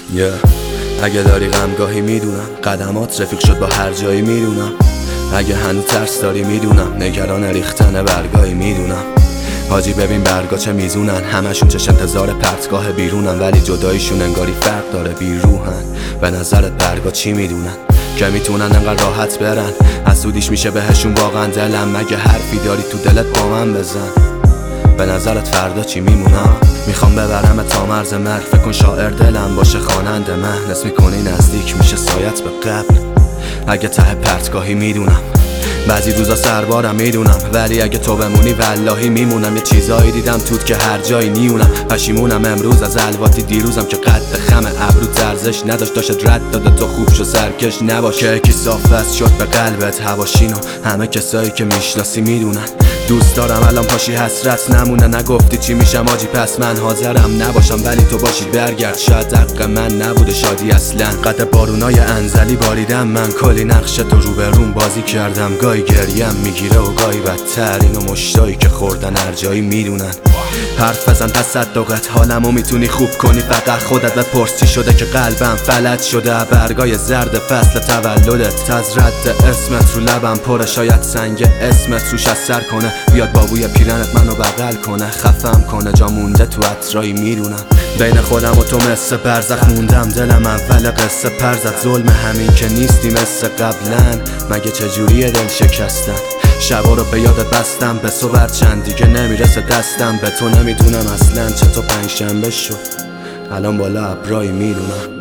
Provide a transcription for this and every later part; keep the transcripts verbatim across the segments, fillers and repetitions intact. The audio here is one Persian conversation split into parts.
yeah. اگه داری غمگاهی میدونم، قدمات رفیق شد با هر جایی میدونم. اگه هنوز ترس داری میدونم، نگران ریختن برگاهی میدونم. حاجی ببین برگا چه میزونن، همشون چش انتظار پرتگاه بیرونن، ولی جداییشون انگاری فرق داره بیروحن. به نظرت برگا چی میدونن که میتونن انقدر راحت برن؟ حسودیش میشه بهشون واقعا دلم. مگه حرفی داری تو دلت با من بزن؟ به نظرت فردا چی میمونم؟ میخوام ببرم تا مرز مرگ، فکر کن شاعر دلم باشه خواننده من. نس میکنی نزدیک میشه سایت به قبل. اگه ته پرتگاهی میدونم، بعضی روزا سربارم میدونم، ولی اگه تو بمونی والله میمونم. یه چیزایی دیدم توت که هر جایی نیونم. پشیمونم امروز از الواتی دیروزم که قد خم ابرو ارزش نداشت، داشت رد داده تو خوب شو سرکش نباش. که کی صاف شد به قلبت هواشینو، همه کسایی که میشناسی میدونن. دوست دارم الان پاشی حسرت نمونه، نگفتی چی میشم آجی پس من حاضرم نباشم، ولی تو باشی برگرد. شاید حق من نبوده شادی اصلا. قد بارونای انزلی باریدم من، کلی نقش تو رو به روم بازی کردم. گاهی گریم میگیره و گاهی بدتر، اینو مشتایی که خوردن هر جایی میدونن. حرف بزن تصدقت حالمو میتونی خوب کنی، فقط خودت بپرس چی شده که قلبم فلج شده. برگای زرد فصل تولدت، از رد اسمت رو لبم پره، شاید سنگ اسمت روش اثر کنه. بیاد بابوی پیرنت منو بغل کنه، خفم کنه، جا مونده تو عطرایی میدونم. بین خودم و تو مثل برزخ موندم، دلم اول قصه پرزد. ظلم همین که نیستی مثل قبلن، مگه چجوریه دل شکستن؟ شبا رو به یادت بستم، به صبح چند دیگه نمیرسه دستم. به تو نمیدونم اصلا چطور پنجشنبه شد، الان بالا ابرایی میدونم.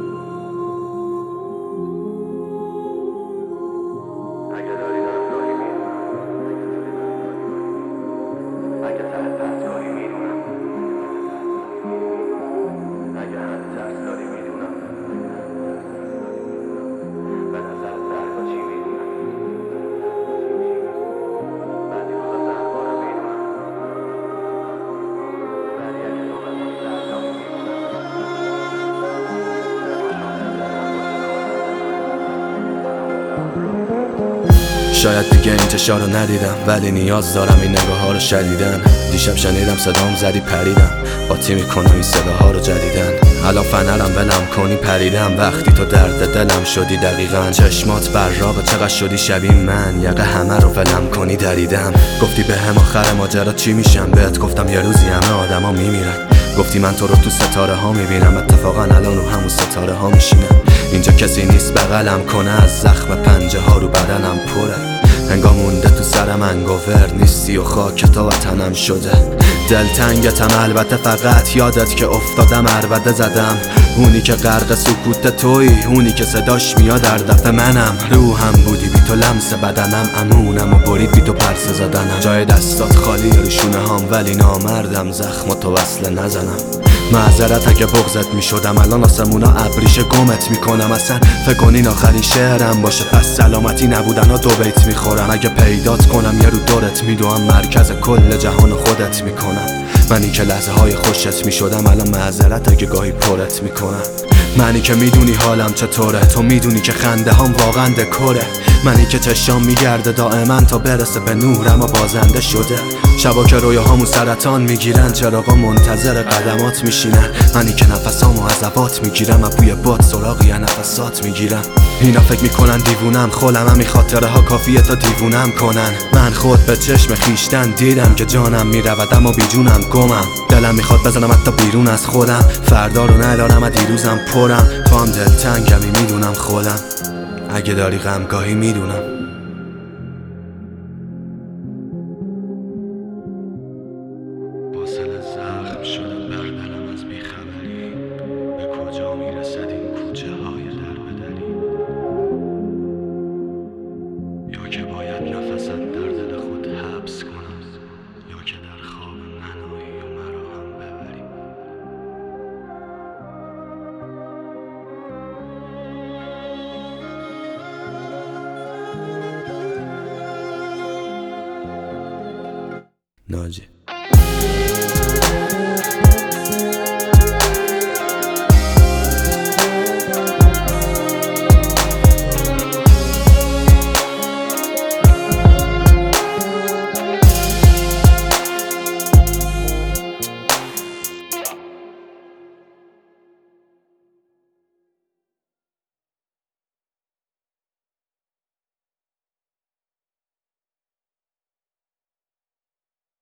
شاید دیگه این چشا رو ندیدم، ولی نیاز دارم این نگاه ها رو شدیدن. دیشب شنیدم صدام زدی پریدم، باطی میکنم این صداها رو جدیدن. الان فنرم ولم کنی پریدم، وقتی تو درد دلم شدی دقیقا. چشمات براقه چقدر شدی شبیه من، یقه همه رو ولم کنی دریدم. گفتی به هم آخر ماجرا چی میشم، بهت گفتم یه روزی همه آدم ها میمیرن. گفتی من تو رو تو ستاره ها میبینم، اتفاقا الان رو همون ستاره ها میشینم. اینجا کسی نیست بغلم کنه، از زخم پنجه ها رو بدنم پره. انگار مونده تو سرم انگوور نیستی و خاک تا وطنم شده. دلتنگتم البته، فقط یادت که افتادم عربده زدم. اونی که غرق سکوت تویی، اونی که صداش میاد در دفع منم. روحم بودی بی تو لمس بدنم، امونم و برید بی تو پرسه زدنم. جای دستات خالی رو شونه هام، ولی نامردم زخم تو وصله نزنم. معذرت اگه بغضت میشدم، الان آسمونا ابریشه گمت میکنم. اصلا فکر کنین آخرین شعرم باشه، پس سلامتی نبودن ها دو بیت میخورم. اگه پیدات کنم یه رو دورت میدوم، مرکز کل جهان خودت میکنم. منی که لحظه های خوشت میشدم، الان معذرت اگه گاهی پرت میکنم. منی که میدونی حالم چطوره، تو میدونی که خنده هام واقعا دکوره. منی که چشام میگرده دائما تا برسه به نور، اما بازنده شده. شبا که رویاهامو سرطان میگیرن، چراغا منتظر قدمات میشینن. منی که نفسامو عذابات میگیرم، از بوی باد سراغی نفسات میگیرم. اینا فکر میکنن دیوونم، خولم همین خاطره ها کافیه تا دیوونم کنن. من خود به چشم خیشتن دیدم که جانم میرود اما بیجونم گمم. دلم میخواد بزنم حتی بیرون از خودم، فردا رو ندارم از دیروزم پرم. تو هم دلتنگمی میدونم خودم، اگه داری غمگاهی میدونم. واصل زخم شده بر دلم از بیخبری، به کجا میرسد این کوچه های در بدری؟ یا که باید نفست در دل خود حبس کنم، یا که در خواب منایی و مرا هم ببری. ناجی